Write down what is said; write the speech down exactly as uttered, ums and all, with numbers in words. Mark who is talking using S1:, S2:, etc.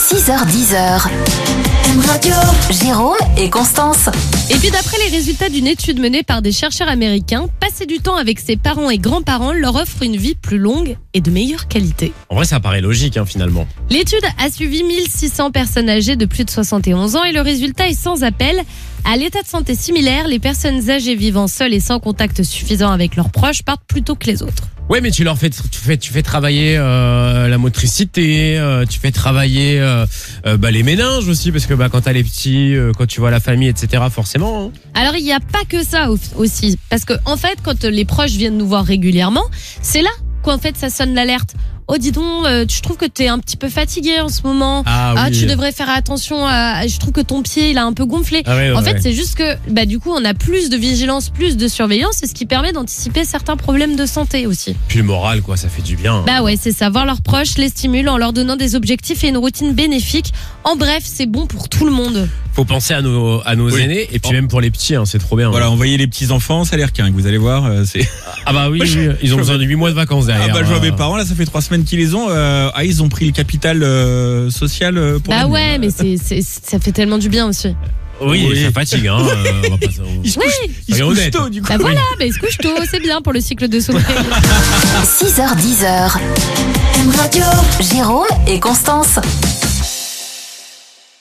S1: six heures dix. Radio. Jérôme et Constance.
S2: Et puis d'après les résultats d'une étude menée par des chercheurs américains, passer du temps avec ses parents et grands-parents leur offre une vie plus longue et de meilleure qualité.
S3: En vrai, ça paraît logique, hein, finalement.
S2: L'étude a suivi mille six cents personnes âgées de plus de soixante et onze ans et le résultat est sans appel. À l'état de santé similaire, les personnes âgées vivant seules et sans contact suffisant avec leurs proches partent plus tôt que les autres.
S3: Ouais, mais tu leur fais, tu fais, tu fais travailler euh, la motricité, euh, tu fais travailler euh, euh, bah, les méninges aussi, parce que bah quand t'as les petits, euh, quand tu vois la famille, et cetera. Forcément. Hein.
S2: Alors il n'y a pas que ça aussi, parce que en fait, quand les proches viennent nous voir régulièrement, c'est là qu'en fait ça sonne l'alerte. Oh dis donc, euh, je trouve que t'es un petit peu fatigué en ce moment.
S3: Ah,
S2: ah
S3: oui.
S2: Tu devrais faire attention. À, je trouve que ton pied il a un peu gonflé.
S3: Ah, ouais, ouais,
S2: en fait,
S3: ouais.
S2: c'est juste que bah du coup on a plus de vigilance, plus de surveillance, c'est ce qui permet d'anticiper certains problèmes de santé aussi.
S3: Puis le moral, quoi, ça fait du bien. Hein.
S2: Bah ouais, c'est ça. Voir leurs proches les stimule en leur donnant des objectifs et une routine bénéfique. En bref, c'est bon pour tout le monde.
S3: Faut penser à nos à nos
S4: Oui.
S3: aînés et puis
S4: Oh.
S3: même pour les petits, hein, c'est trop bien.
S4: Voilà,
S3: hein.
S4: envoyez les petits enfants, ça a l'air qu'un, vous allez voir, euh, c'est.
S3: Ah bah oui,
S4: Moi, je-
S3: oui, ils ont
S4: je-
S3: besoin de huit mois de vacances
S4: Ah
S3: derrière.
S4: bah je vois
S3: euh.
S4: mes parents là, ça fait trois semaines qu'ils les ont. Euh, ah ils ont pris le capital euh, social euh, pour.
S2: Bah
S4: l'année.
S2: ouais, mais c'est, c'est, ça fait tellement du bien aussi.
S3: Oui,
S4: Oui.
S3: ça fatigue. Hein, euh, on va pas- on-
S4: Ils se
S2: Oui.
S4: couchent, ils se
S3: Soyons
S4: couchent
S3: honnêtes.
S4: tôt du coup.
S2: Bah voilà, bah il se couche tôt, c'est bien pour le cycle de sommeil.
S1: six heures dix. Radio. Jérôme et Constance.